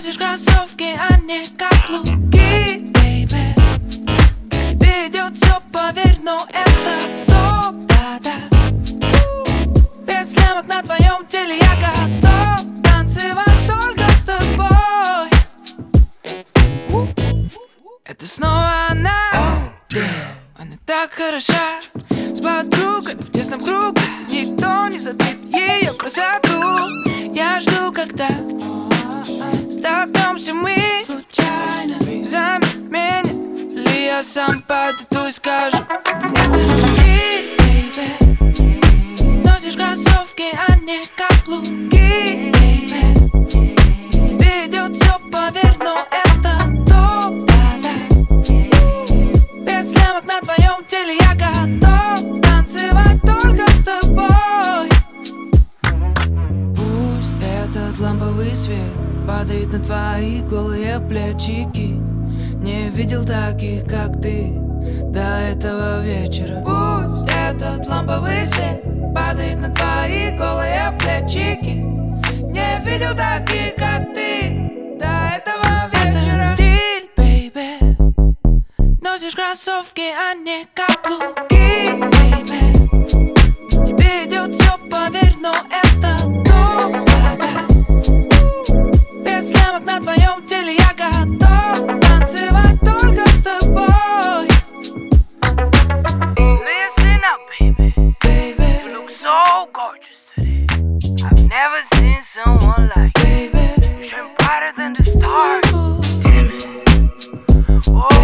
Носишь кроссовки, а не каблуки, бейби. Тебе идет все, поверь, но это топ, да-да. Без лямок на твоем теле я готов танцевать только с тобой. Это снова она, она так хороша. С подругой в тесном кругу никто не затмит ее красоту. Я жду, когда столкнемся мы случайно. Заметь меня, или я сам подойду и скажу: ты, бейби, носишь кроссовки, а не каблуки, бейби. Тебе идет все, поверь, но это топ, да-да. Без лямок на твоем теле я готов танцевать только с тобой. Пусть этот ламповый свет падает на твои голые плечики. Не видел таких, как ты, до этого вечера. Пусть этот ламповый свет падает на твои голые плечики. Не видел таких, как ты, до этого вечера. Это стиль, бейби. Носишь кроссовки, а не каблуки, бейби. Тебе идет все, поверь, но это топ, да-да. Без лямок на твоем теле я готов танцевать только с тобой. Listen up, baby. Baby, You look so gorgeous today. I've never seen someone like you. baby, You shine brighter than the stars. ooh. Damn it. Oh,